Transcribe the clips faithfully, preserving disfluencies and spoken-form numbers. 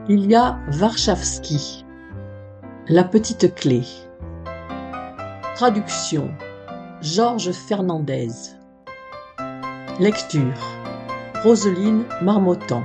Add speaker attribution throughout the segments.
Speaker 1: Ilya Warshawski. La petite clé. Traduction Georges Fernandez. Lecture Roseline Marmottan.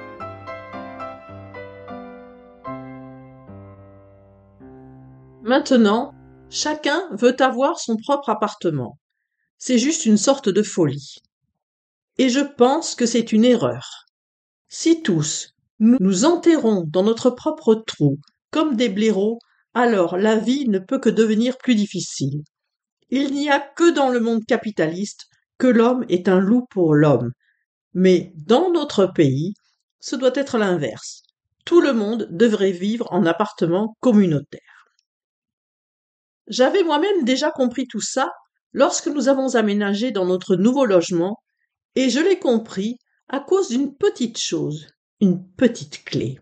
Speaker 1: Maintenant, chacun veut avoir son propre appartement. C'est juste une sorte de folie. Et je pense que c'est une erreur. Si tous, nous nous enterrons dans notre propre trou, comme des blaireaux, alors la vie ne peut que devenir plus difficile. Il n'y a que dans le monde capitaliste que l'homme est un loup pour l'homme. Mais dans notre pays, ce doit être l'inverse. Tout le monde devrait vivre en appartement communautaire. J'avais moi-même déjà compris tout ça lorsque nous avons aménagé dans notre nouveau logement, et je l'ai compris à cause d'une petite chose, une petite clé.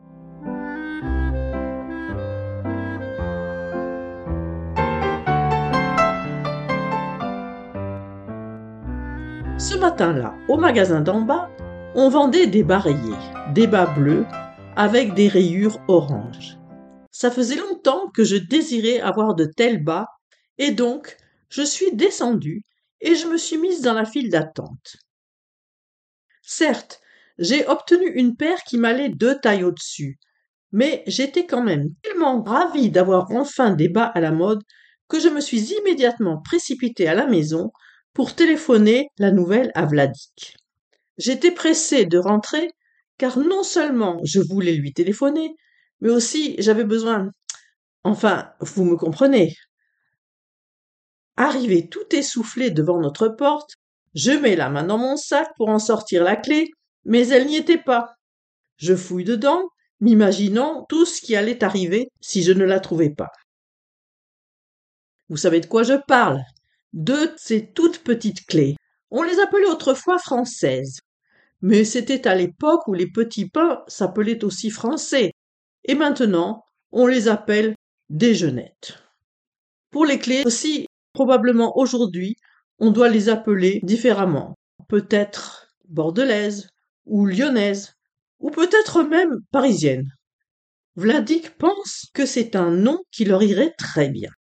Speaker 1: Ce matin-là, au magasin d'en bas, on vendait des bas rayés, des bas bleus, avec des rayures oranges. Ça faisait longtemps que je désirais avoir de tels bas, et donc je suis descendue et je me suis mise dans la file d'attente. Certes, j'ai obtenu une paire qui m'allait deux tailles au-dessus, mais j'étais quand même tellement ravie d'avoir enfin des bas à la mode que je me suis immédiatement précipitée à la maison pour téléphoner la nouvelle à Vladik. J'étais pressée de rentrer car non seulement je voulais lui téléphoner, mais aussi j'avais besoin... Enfin, vous me comprenez. Arrivé tout essoufflé devant notre porte, je mets la main dans mon sac pour en sortir la clé, mais elle n'y était pas. Je fouille dedans, m'imaginant tout ce qui allait arriver si je ne la trouvais pas. Vous savez de quoi je parle? De ces toutes petites clés. On les appelait autrefois françaises. Mais c'était à l'époque où les petits pains s'appelaient aussi français. Et maintenant, on les appelle déjeunettes. Pour les clés aussi, probablement aujourd'hui, on doit les appeler différemment. Peut-être bordelaises, ou lyonnaises, ou peut-être même parisiennes. Vladik pense que c'est un nom qui leur irait très bien.